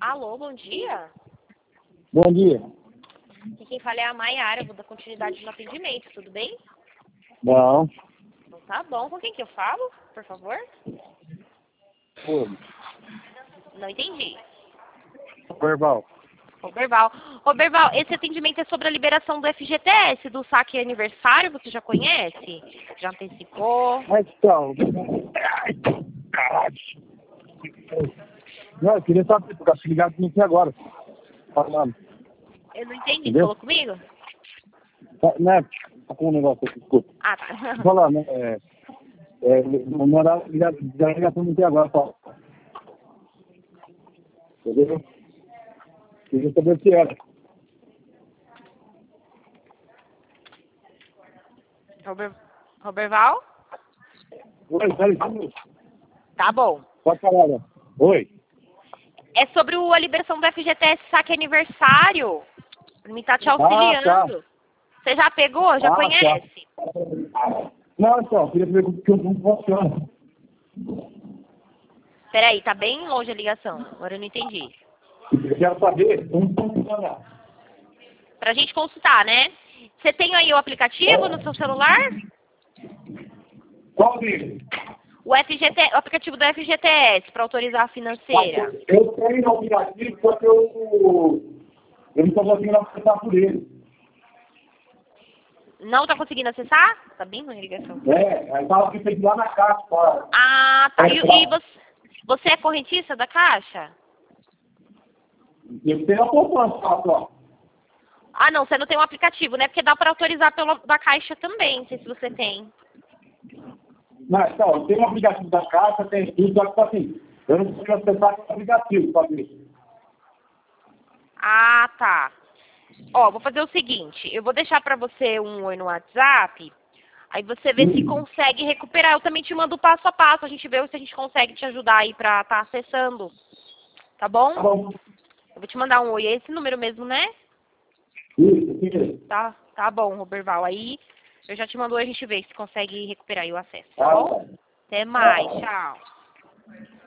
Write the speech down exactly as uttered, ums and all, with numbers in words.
Alô, bom dia. Bom dia. Aqui quem fala é a Maiara, eu vou dar continuidade no atendimento, tudo bem? Não. Então tá bom, com quem que eu falo, por favor? Oi. Não entendi. Verbal. Roberval. Roberval, esse atendimento é sobre a liberação do F G T S, do saque aniversário, você já conhece? Já antecipou? Mas então. Caralho. Não, eu queria saber, porque eu acho que ligado pra mim aqui agora. Falando. Eu não entendi, Entendeu? falou comigo? Tá, né? Tá com um negócio aqui, desculpa. Ah, tá. Falando, né? É. É. Mandar ligação pra mim aqui agora, só. Entendeu? Queria saber o que era. Rober... Roberval? Oi, peraí. Tá bom. Pode falar, né? Oi. É sobre o- a liberação do F G T S saque aniversário. Pra mim tá te Ah, auxiliando. Você já pegou? Já Ah, conhece? tá. Não, então, eu queria saber como que como funciona. Peraí, tá bem longe a ligação. Agora eu não entendi. Eu quero saber como funciona. Pra gente consultar, né? Você tem aí o aplicativo no seu celular? Qual deles? O F G T, o aplicativo do F G T S para autorizar a financeira. Eu tenho o aplicativo, só que eu, eu não estou conseguindo acessar por ele. Não tá conseguindo acessar? Tá bem ruim a ligação. É, aí estava aqui feito lá na caixa. Para... Ah, tá. E, e você, você é correntista da Caixa? Eu tenho a poupança, só. Ah, não, você não tem um aplicativo, né? Porque dá para autorizar pelo da Caixa também, não sei se você tem. Não, então, eu tenho o aplicativo da caixa, tem tudo, só que tipo assim, eu não consigo acessar com o aplicativo, sabe? Ah, tá. Ó, vou fazer o seguinte, eu vou deixar pra você um oi no WhatsApp, aí você vê se consegue recuperar. Eu também te mando o passo a passo, a gente vê se a gente consegue te ajudar aí pra estar acessando. Tá bom? Tá bom. Eu vou te mandar um oi, é esse número mesmo, né? Isso, sim. Tá, tá bom, Roberval. Aí eu já te mando, a gente vê se consegue recuperar aí o acesso, tá Tá bom? bom. Até mais, tchau.